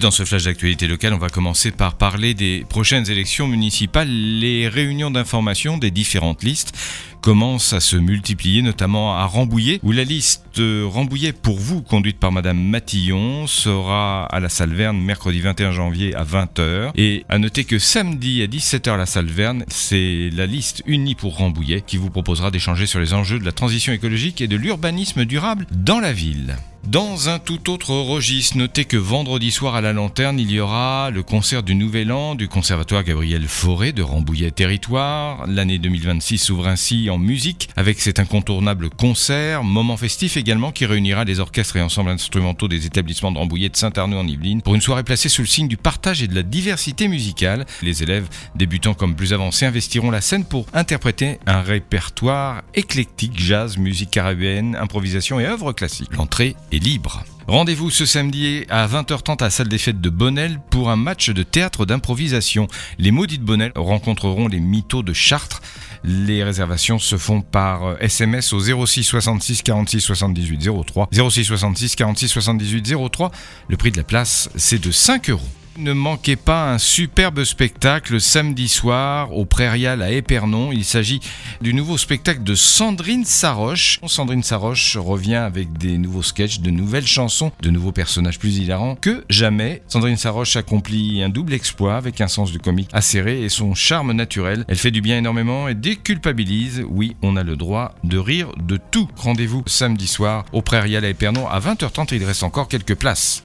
dans ce flash d'actualité locale, on va commencer par parler des prochaines élections municipales. Les réunions d'information des différentes listes commencent à se multiplier, notamment à Rambouillet, où la liste Rambouillet pour vous, conduite par Madame Matillon, sera à la salle Verne mercredi 21 janvier à 20h. Et à noter que samedi à 17h à la salle Verne, c'est la liste unie pour Rambouillet qui vous proposera d'échanger sur les enjeux de la transition écologique et de l'urbanisme durable dans la ville. Dans un tout autre registre, notez que vendredi soir à la Lanterne, il y aura le concert du Nouvel An du Conservatoire Gabriel Fauré de Rambouillet Territoire. L'année 2026 s'ouvre ainsi en musique avec cet incontournable concert, moment festif également qui réunira les orchestres et ensembles instrumentaux des établissements de Rambouillet de Saint-Arnaud en Yvelines pour une soirée placée sous le signe du partage et de la diversité musicale. Les élèves, débutants comme plus avancés, investiront la scène pour interpréter un répertoire éclectique, jazz, musique caribéenne, improvisation et œuvres classiques. L'entrée est libre. Rendez-vous ce samedi à 20h30 à la salle des fêtes de Bonnel pour un match de théâtre d'improvisation. Les Maudits de Bonnel rencontreront les Mythos de Chartres. Les réservations se font par SMS au 06 66 46 78 03. 06 66 46 78 03. Le prix de la place, c'est de 5 €. Ne manquez pas un superbe spectacle samedi soir au Prairial à Épernon. Il s'agit du nouveau spectacle de Sandrine Saroche. Sandrine Saroche revient avec des nouveaux sketchs, de nouvelles chansons, de nouveaux personnages plus hilarants que jamais. Sandrine Saroche accomplit un double exploit avec un sens du comique acéré et son charme naturel. Elle fait du bien énormément et déculpabilise. Oui, on a le droit de rire de tout. Rendez-vous samedi soir au Prairial à Épernon à 20h30 et il reste encore quelques places.